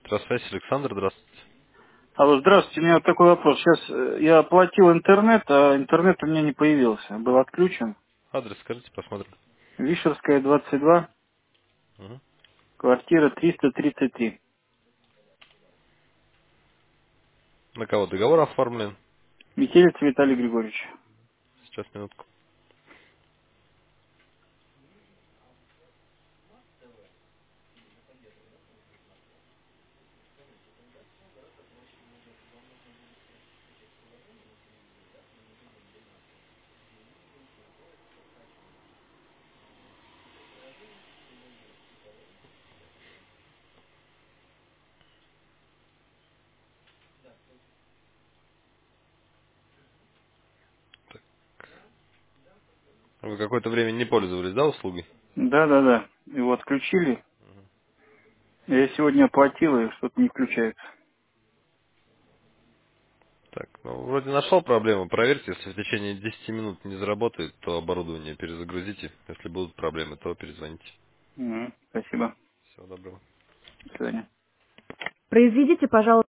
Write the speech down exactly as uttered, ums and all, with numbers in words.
Электросвязь, Александр, здравствуйте. Алло, здравствуйте, у меня вот такой вопрос. Сейчас э, я оплатил интернет, а интернет у меня не появился. Был отключен. Адрес скажите, посмотрим. Вишерская, двадцать два, Мгм. квартира триста тридцать три. На кого договор оформлен? Метелец Виталий Григорьевич. Сейчас, минутку. Вы какое-то время не пользовались, да, услугой? Да-да-да. Его отключили. Я сегодня оплатил, и что-то не включается. Так, ну, вроде нашел проблему. Проверьте, если в течение десяти минут не заработает, то оборудование перезагрузите. Если будут проблемы, то перезвоните. Мгм. Спасибо. Всего доброго. До свидания. Произведите, пожалуйста,